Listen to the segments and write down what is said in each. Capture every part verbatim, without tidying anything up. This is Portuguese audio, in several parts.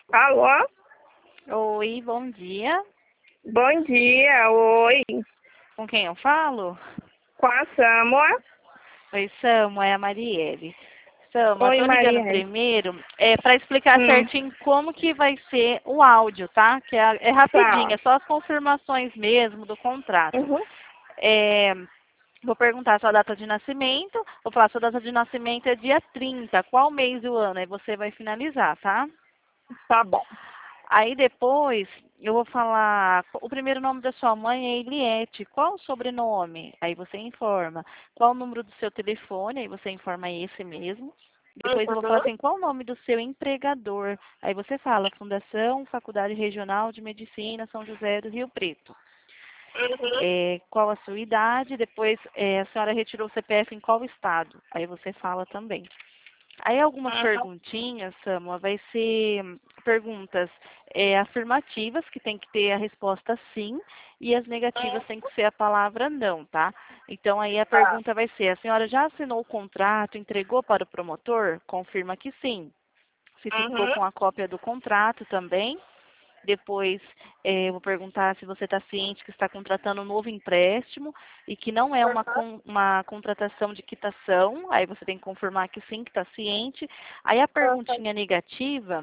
Alô? Oi, bom dia. Bom dia, oi. Com quem eu falo? Com a Samoa? Oi, Samu, é a Marielle. Samu, eu Oi, tô ligando Maria. primeiro é, para explicar Hum, certinho como que vai ser o áudio, tá? Que é, é rapidinho, tá. é só as confirmações mesmo do contrato. Uhum, É, vou perguntar sua data de nascimento, vou falar sua data de nascimento é dia trinta, qual mês e o ano? Aí você vai finalizar, tá? tá bom. Aí depois eu vou falar, o primeiro nome da sua mãe é Eliette, qual o sobrenome? Aí você informa. Qual o número do seu telefone? Aí você informa esse mesmo. Depois eu vou falar Uhum, assim, qual o nome do seu empregador? Aí você fala, Fundação Faculdade Regional de Medicina São José do Rio Preto. uhum. É, qual a sua idade? Depois é, a senhora retirou o C P F em qual estado? Aí você fala também. Aí algumas Uhum. perguntinhas, Samuel, vai ser perguntas é, afirmativas, que tem que ter a resposta sim, e as negativas tem que ser a palavra não, tá? Então aí a Tá. pergunta vai ser, a senhora já assinou o contrato, entregou para o promotor? Confirma que sim. Se ficou Uhum. com a cópia do contrato também. Depois, eh, eu vou perguntar se você está ciente que está contratando um novo empréstimo e que não é uma, Uhum. con- uma contratação de quitação. Aí você tem que confirmar que sim, que está ciente. Aí a Uhum. perguntinha negativa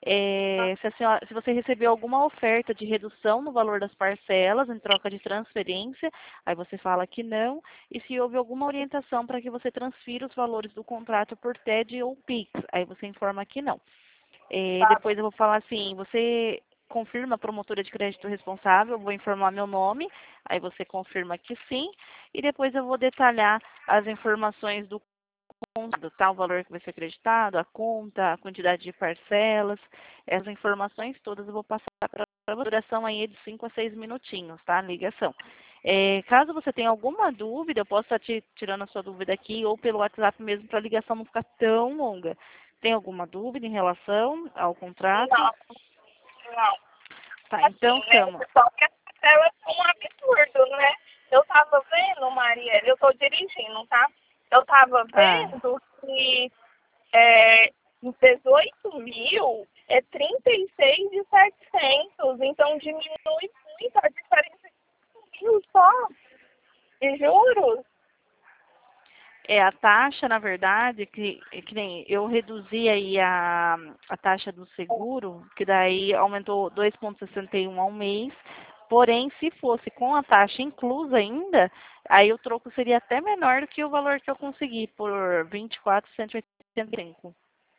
é se, a senhora- se você recebeu alguma oferta de redução no valor das parcelas em troca de transferência. Aí você fala que não. E se houve alguma orientação para que você transfira os valores do contrato por T E D ou Pix. Aí você informa que não. Eh, Tá bom. depois eu vou falar assim, você confirma a promotora de crédito responsável, eu vou informar meu nome, aí você confirma que sim, e depois eu vou detalhar as informações do contrato, tá? O valor que vai ser acreditado, a conta, a quantidade de parcelas, essas informações todas eu vou passar para a duração aí de cinco a seis minutinhos, tá? Ligação. Eh, caso você tenha alguma dúvida, eu posso estar te tirando a sua dúvida aqui ou pelo WhatsApp mesmo para a ligação não ficar tão longa. Tem alguma dúvida em relação ao contrato? Não, não. Tá, então, Assim, né? Sama. Só que as parcelas são um absurdo, né? Eu tava vendo, Marielle, eu tô dirigindo, tá? Eu tava Ah, vendo que é, dezoito mil é trinta e seis de setecentos, então diminui muito a diferença de mil só, de juros. é a taxa, na verdade, que, que nem eu reduzi aí a, a taxa do seguro, que daí aumentou dois vírgula sessenta e um ao mês. Porém, se fosse com a taxa inclusa ainda, aí o troco seria até menor do que o valor que eu consegui por vinte e quatro mil cento e oitenta e cinco.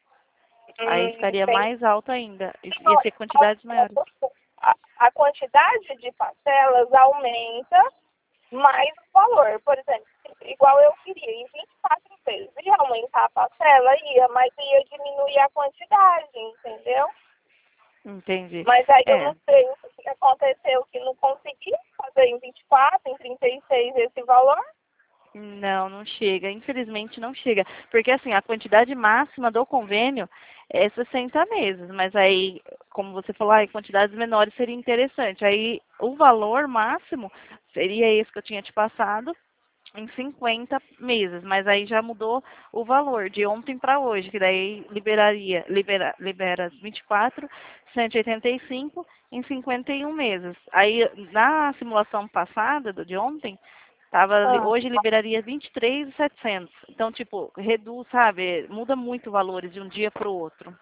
Aí Hum, ficaria tem, mais alto ainda. Ia ser quantidades maiores. a, a quantidade de parcelas aumenta mais o valor. Por exemplo, igual eu queria, em vinte e quatro vezes, ia aumentar a parcela, ia, mas ia diminuir a quantidade, entendeu? Entendi. Mas aí eu É, não sei o que aconteceu, que não consegui fazer em vinte e quatro, em trinta e seis esse valor. não, não chega. Infelizmente não chega. Porque assim, a quantidade máxima do convênio é sessenta meses, mas aí, como você falou, aí, quantidades menores seria interessante. Aí o valor máximo seria esse que eu tinha te passado em cinquenta meses, mas aí já mudou o valor de ontem para hoje, que daí liberaria, libera, libera vinte e quatro, cento e oitenta e cinco em cinquenta e um meses. Aí na simulação passada do de ontem, tava, Ah, hoje liberaria vinte e três mil e setecentos. Então, tipo, reduz, sabe? Muda muito valores de um dia para o outro.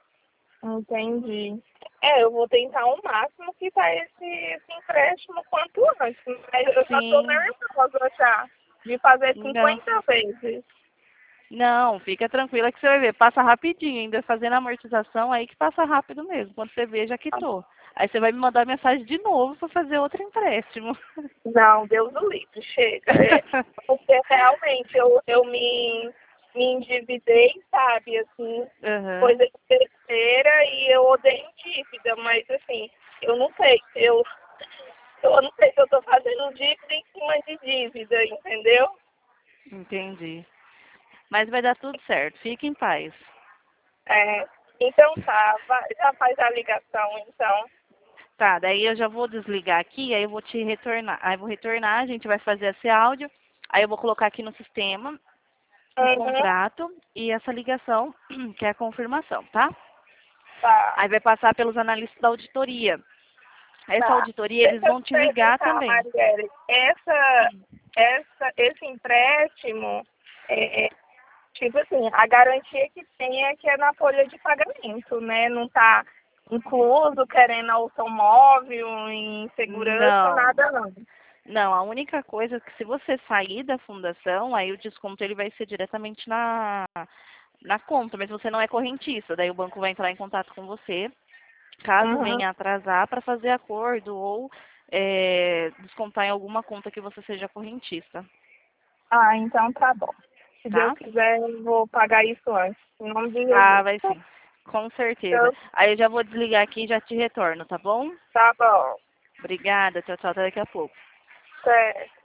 entendi. É, eu vou tentar ao máximo quitar esse, esse empréstimo quanto antes. Mas eu já estou Sim, nervosa já de fazer não. cinquenta vezes. Não, fica tranquila que você vai ver. Passa rapidinho, ainda fazendo a amortização aí que passa rápido mesmo. Quando você vê, já quitou. Aí você vai me mandar mensagem de novo para fazer outro empréstimo. Não, Deus o livre, chega. É, porque realmente eu, eu me, me endividei, sabe, assim, Aham. coisa de terceira e eu odeio dívida, mas assim, eu não sei, eu, eu não sei se eu tô fazendo dívida em cima de dívida, entendeu? Entendi. Mas vai dar tudo certo. Fique em paz. É, então tá, vai, já faz a ligação, então. Tá, daí eu já vou desligar aqui, aí eu vou te retornar. Aí eu vou retornar, a gente vai fazer esse áudio. Aí eu vou colocar aqui no sistema o Uhum, contrato e essa ligação, que é a confirmação, tá? Tá. Aí vai passar pelos analistas da auditoria. Essa Tá. auditoria, eles Deixa eu vão te te ligar perguntar, também. Marielle, essa, essa, esse empréstimo, é, tipo assim, a garantia que tem é que é na folha de pagamento, né? Não está incluso querendo automóvel, em segurança, Não. nada não. Não, a única coisa é que se você sair da fundação, aí o desconto ele vai ser diretamente na, na conta, mas você não é correntista, daí o banco vai entrar em contato com você, caso Uhum. venha atrasar para fazer acordo ou é, descontar em alguma conta que você seja correntista, Ah, então tá bom. Se Deus tá? quiser, eu vou pagar isso antes. Em nome de Ah, Jesus. vai sim, com certeza. Então, Aí eu já vou desligar aqui e já te retorno, tá bom? tá bom. Obrigada, tchau, tchau, até daqui a pouco. Certo.